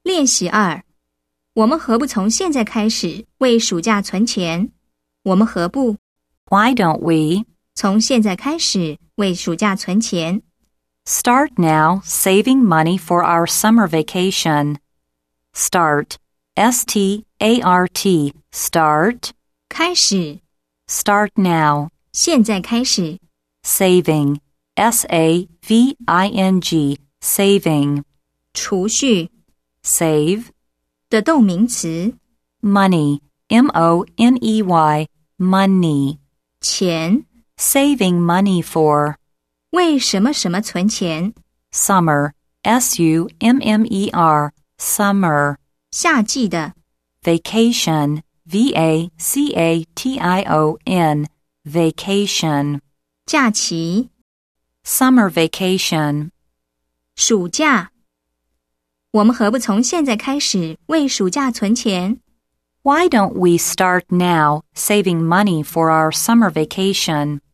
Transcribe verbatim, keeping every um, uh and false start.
练习二，我们何不从现在开始为暑假存钱？我们何不 Why don't we 从现在开始为暑假存钱？ start now saving money for our summer vacation? Start, S T A R T, start, 开始， start now, 现在开始， saving, S A V I N G, saving, 储蓄 save, 的动名词， money, M O N E Y, money, 钱， saving money for, 为什么什么存钱？ summer, S U M M E R, summer, 夏季的， vacation, V A C A T I O N, vacation, 假期， summer vacation. 暑假。我们何不从现在开始为暑假存钱？ Why don't we start now saving money for our summer vacation?